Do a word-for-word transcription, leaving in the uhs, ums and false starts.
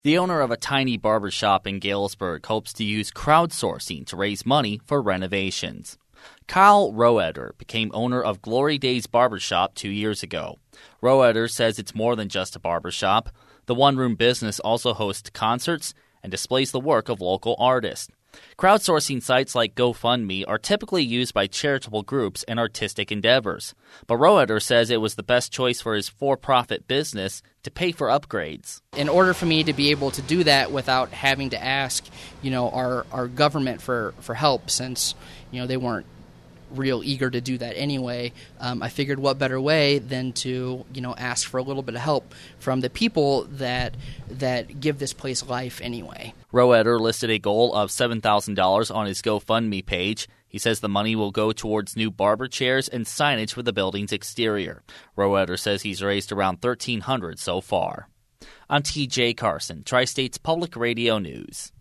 The owner of a tiny barbershop in Galesburg hopes to use crowdsourcing to raise money for renovations. Kyle Roeder became owner of Glory Days Barbershop two years ago. Roeder says it's more than just a barbershop. The one-room business also hosts concerts and displays the work of local artists. Crowdsourcing sites like GoFundMe are typically used by charitable groups and artistic endeavors. But Roeder says it was the best choice for his for-profit business to pay for upgrades. In order for me to be able to do that without having to ask, you know, our, our government for, for help, since, you know, they weren't real eager to do that anyway, um, I figured what better way than to, you know, ask for a little bit of help from the people that that give this place life anyway. Roeder listed a goal of seven thousand dollars on his GoFundMe page. He says the money will go towards new barber chairs and signage for the building's exterior. Roeder says he's raised around thirteen hundred dollars so far. I'm T J Carson, Tri-States Public Radio News.